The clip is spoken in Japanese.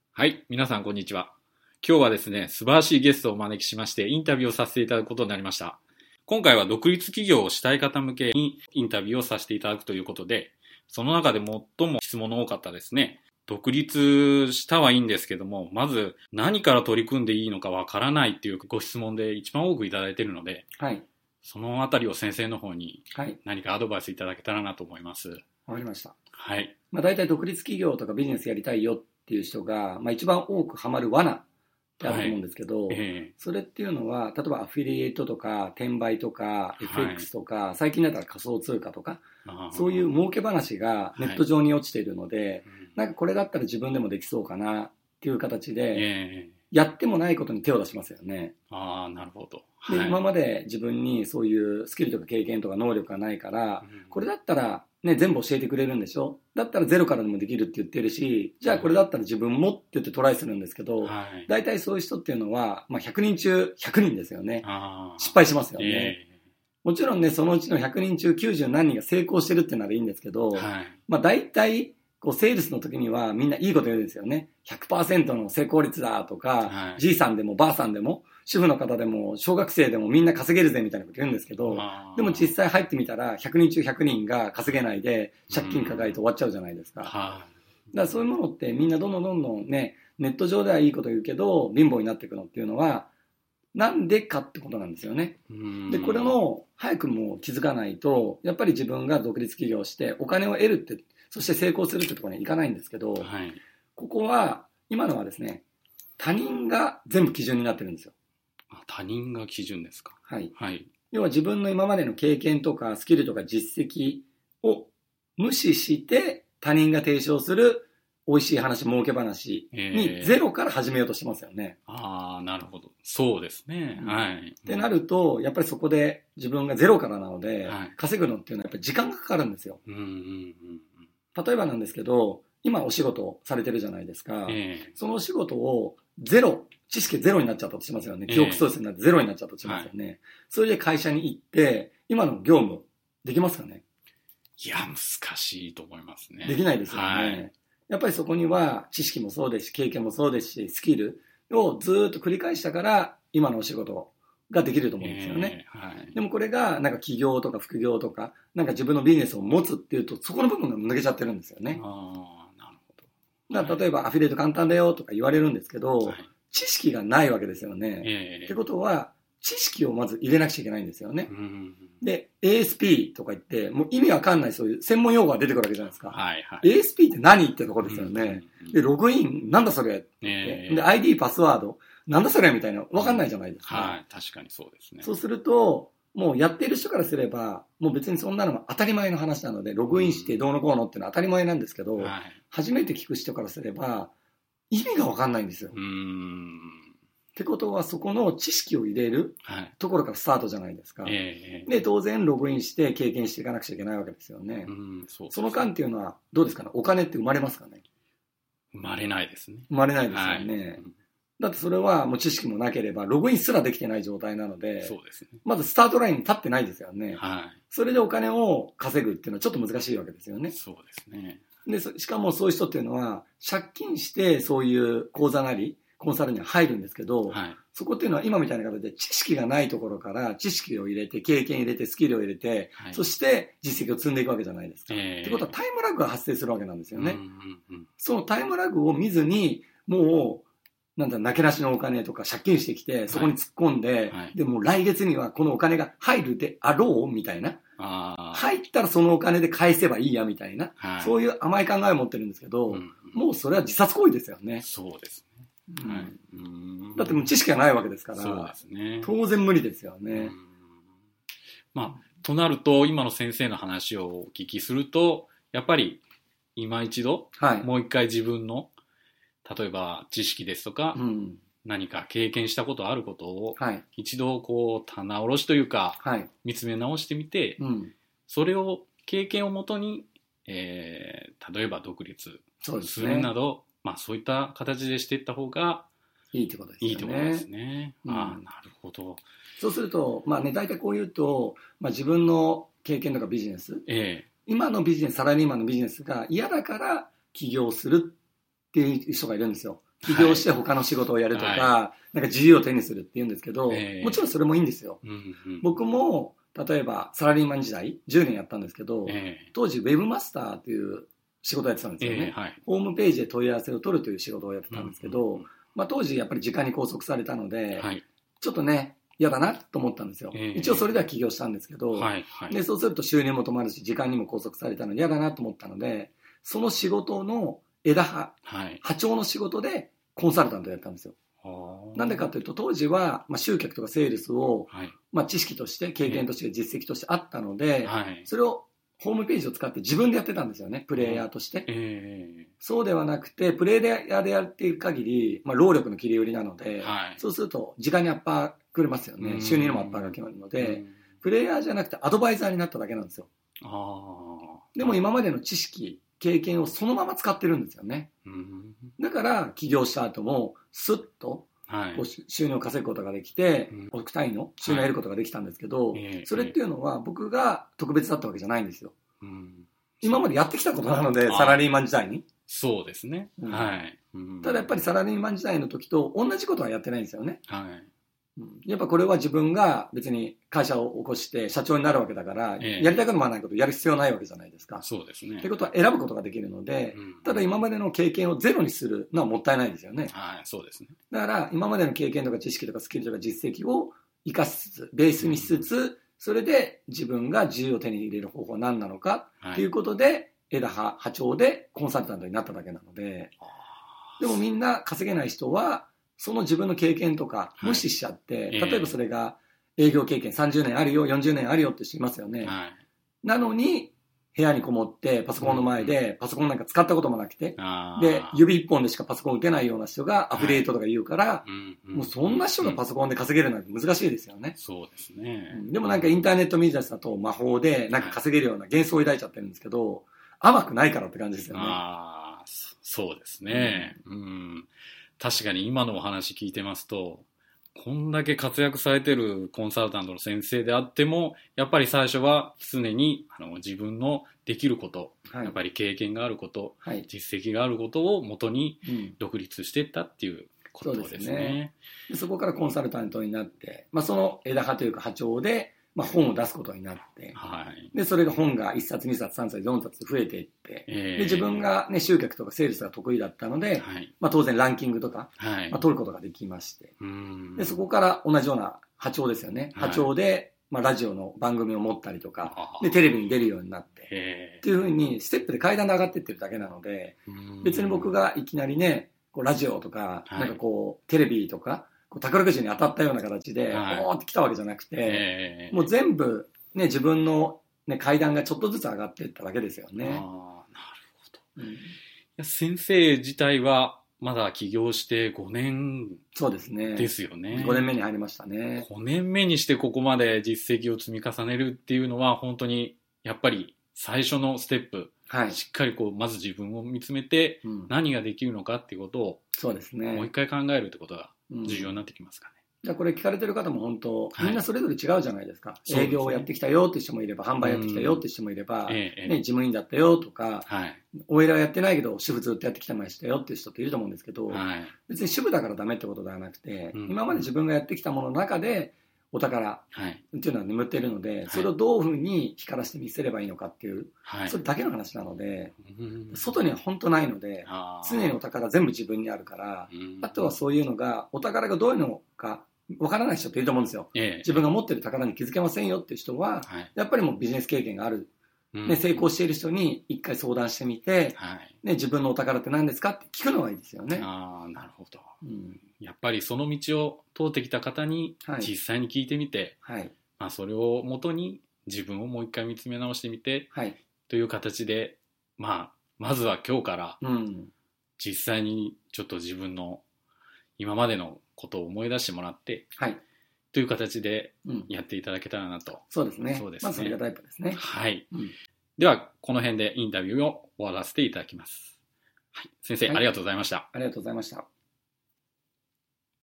はい、皆さんこんにちは。今日はですね、素晴らしいゲストをお招きしましてインタビューをさせていただくことになりました。今回は独立企業をしたい方向けにインタビューをさせていただくということで、その中で最も質問の多かったですね、独立したはいいんですけども、まず何から取り組んでいいのかわからないっていうご質問で一番多くいただいているので、 はい。 そのあたりを先生の方にはい。 何かアドバイスいただけたらなと思います。 わかりました。 はい。 大体独立企業とかビジネスやりたいよっていう人が、一番多くハマる罠ってあると思うんですけど、それっていうのは、例えばアフィリエイトとか、転売とか、FX とか、最近だったら仮想通貨とか、そういう儲け話がネット上に落ちているので、なんかこれだったら自分でもできそうかなっていう形で、やってもないことに手を出しますよね。 ああ、なるほど。 で、今まで自分にそういうスキルとか経験とか能力がないから、これだったら、ね、全部教えてくれるんでしょ、だったらゼロからでもできるって言ってるし、じゃあこれだったら自分もって言ってトライするんですけど、大体そういう人っていうのは、100人中100人ですよね。失敗しますよね。もちろんね、そのうちの100人中90何人が成功してるってならいいんですけど、大体、セールスの時にはみんないいこと言うんですよね。100% の成功率だとか、じいさんでもばあさんでも、主婦の方でも小学生でもみんな稼げるぜみたいなこと言うんですけど、でも実際入ってみたら100人中100人が稼げないで借金抱えて終わっちゃうじゃないですか。だからそういうものってみんなどんどんね、ネット上ではいいこと言うけど貧乏になっていくのっていうのはなんでかってことなんですよね。で、これも早くも気づかないと、やっぱり自分が独立起業してお金を得るって、そして成功するってところにはいかないんですけど、ここは、今のはですね、他人が全部基準になってるんですよ。 他人が基準ですか。 はい。要は自分の今までの経験とかスキルとか実績を無視して他人が提唱する美味しい話、儲け話にゼロから始めようとしてますよね。 ああ、なるほど。そうですね。はい。 ってなると、やっぱりそこで自分がゼロからなので、稼ぐのっていうのはやっぱり時間がかかるんですよ。例えばなんですけど、今お仕事をされてるじゃないですか。そのお仕事をゼロ、知識ゼロになっちゃったとしますよね。記憶喪失になってゼロになっちゃったとしますよね。それで会社に行って、今の業務、できますかね？ いや、難しいと思いますね。 できないですよね。やっぱりそこには知識もそうですし、経験もそうですし、スキルをずーっと繰り返したから、今のお仕事ができると思うんですよね。でもこれが、なんか起業とか副業とか、なんか自分のビジネスを持つっていうと、そこの部分が抜けちゃってるんですよね。だから例えばアフィリエイト簡単だよとか言われるんですけど、知識がないわけですよね。ってことは、知識をまず入れなくちゃいけないんですよね。で、ASP とか言って、もう意味わかんないそういう専門用語が出てくるわけじゃないですか。ASP って何ってとこですよね。で、ログイン、なんだそれって。で、ID、パスワード、なんだそれみたいな、わかんないじゃないですか。 確かにそうですね。 そうすると、もうやっている人からすれば、もう別にそんなのが当たり前の話なので、ログインしてどうのこうのっていうのは当たり前なんですけど、初めて聞く人からすれば、意味がわかんないんですよ。ってことは、そこの知識を入れるところからスタートじゃないですか。で、当然ログインして経験していかなくちゃいけないわけですよね。その間っていうのは、どうですかね？お金って生まれますかね？ 生まれないですね。 生まれないですよね。だってそれはもう知識もなければ、ログインすらできてない状態なので、まずスタートラインに立ってないですよね。それでお金を稼ぐっていうのはちょっと難しいわけですよね。 そうですね。 で、しかもそういう人っていうのは、借金してそういう講座なり、コンサルには入るんですけど、そこっていうのは今みたいな形で知識がないところから知識を入れて、経験入れて、スキルを入れて、そして実績を積んでいくわけじゃないですか。ってことはタイムラグが発生するわけなんですよね。そのタイムラグを見ずに、もう、なんだ、なけなしのお金とか借金してきて、そこに突っ込んで、でもう来月にはこのお金が入るであろうみたいな。入ったらそのお金で返せばいいやみたいな。そういう甘い考えを持ってるんですけど、もうそれは自殺行為ですよね。 そうですね。 だってもう知識がないわけですから、当然無理ですよね。 となると、今の先生の話をお聞きすると、やっぱり今一度、もう一回自分の例えば知識ですとか、何か経験したことあることを、一度こう棚卸しというか、見つめ直してみて、それを経験をもとに、例えば独立するなど、そういった形でしていった方がいいってことですね。 いいってことですね。なるほど。 そうすると、大体こう言うと、自分の経験とかビジネス、今のビジネス、サラリーマンのビジネスが嫌だから起業するっていう人がいるんですよ。 起業して他の仕事をやるとか、なんか自由を手にするって言うんですけど、もちろんそれもいいんですよ。僕も、例えばサラリーマン時代、10年やったんですけど、当時ウェブマスターという仕事をやってたんですよね。ホームページで問い合わせを取るという仕事をやってたんですけど、当時やっぱり時間に拘束されたので、ちょっとね、嫌だなと思ったんですよ。一応それでは起業したんですけど、で、そうすると収入も止まるし、時間にも拘束されたので嫌だなと思ったので、その仕事の枝葉、波長の仕事でコンサルタントをやったんですよ。なんでかというと、当時は、集客とかセールスを、知識として、経験として、実績としてあったので、それをホームページを使って自分でやってたんですよね、プレイヤーとして。そうではなくて、プレイヤーでやっている限り、労力の切り売りなので、そうすると時間にアッパーくれますよね。収入にもアッパーが決まるので、プレイヤーじゃなくてアドバイザーになっただけなんですよ。でも今までの知識、経験をそのまま使ってるんですよね。だから起業した後もスッとこう収入を稼ぐことができて、億単位の収入を得ることができたんですけど、それっていうのは僕が特別だったわけじゃないんですよ。今までやってきたことなので、サラリーマン時代に。 そうですね。 ただやっぱりサラリーマン時代の時と同じことはやってないんですよね。やっぱこれは自分が別に会社を起こして社長になるわけだから、やりたくもないことをやる必要ないわけじゃないですか。 そうですね。 ってことは選ぶことができるので、ただ今までの経験をゼロにするのはもったいないですよね。 そうですね。 だから今までの経験とか知識とかスキルとか実績を生かしつつ、ベースにしつつ、それで自分が自由を手に入れる方法は何なのかっていうことで、枝葉、波長でコンサルタントになっただけなので、でもみんな稼げない人は、その自分の経験とか無視しちゃって、例えばそれが営業経験30年あるよ、40年あるよって人いますよね。なのに、部屋にこもってパソコンの前で、パソコンなんか使ったこともなくて、で、指一本でしかパソコン打てないような人がアフィリエイトとか言うから、もうそんな人がパソコンで稼げるなんて難しいですよね。 そうですね。 でもなんかインターネットビジネスだと魔法でなんか稼げるような幻想を抱いちゃってるんですけど、甘くないからって感じですよね。 そうですね。確かに今のお話聞いてますと、こんだけ活躍されてるコンサルタントの先生であっても、やっぱり最初は常に自分のできること、やっぱり経験があること、実績があることを元に独立していったっていうことですね。そうですね。 そこからコンサルタントになって、その枝葉というか波長で、本を出すことになって、で、それが本が1冊、2冊、3冊、4冊増えていって、で、自分がね、集客とかセールスが得意だったので、当然ランキングとか、取ることができまして、で、そこから同じような波長ですよね。波長で、ラジオの番組を持ったりとか、で、テレビに出るようになって、っていうふうに、ステップで階段で上がっていってるだけなので、別に僕がいきなりね、こうラジオとか、なんかこう、テレビとか、宝くじに当たったような形で、ポーって来たわけじゃなくて、もう全部、ね、自分の、ね、階段がちょっとずつ上がっていっただけですよね。 なるほど。いや先生自体は、まだ起業して5年そうですね。 ですよね。 5年目に入りましたね。 5年目にしてここまで実績を積み重ねるっていうのは、本当に、やっぱり最初のステップ、しっかりまず自分を見つめて、何ができるのかっていうことを、 そうですね。 もう一回考えるってことが重要になってきますかね。 じゃあこれ聞かれてる方も本当、みんなそれぞれ違うじゃないですか。営業をやってきたよって人もいれば、販売やってきたよって人もいれば、事務員だったよとか、OL はやってないけど主婦ずっとやってきてましたよっていう人っていると思うんですけど、別に主婦だからダメってことではなくて、今まで自分がやってきたものの中でお宝っていうのは眠っているので、それをどういうふうに光らせて見せればいいのかっていう、それだけの話なので、外には本当ないので、常にお宝全部自分にあるから、あとはそういうのが、お宝がどういうのかわからない人っていると思うんですよ。自分が持ってる宝に気づけませんよっていう人は、やっぱりもうビジネス経験がある。成功している人に一回相談してみて、自分のお宝って何ですかって聞くのがいいですよね。 なるほど。やっぱりその道を通ってきた方に実際に聞いてみて、それをもとに自分をもう一回見つめ直してみて、という形で、まずは今日から実際にちょっと自分の今までのことを思い出してもらって、という形でやっていただけたらなと。 そうですね。そうですね。それがタイプですね。 はい。では、この辺でインタビューを終わらせていただきます。はい。先生、ありがとうございました。 ありがとうございました。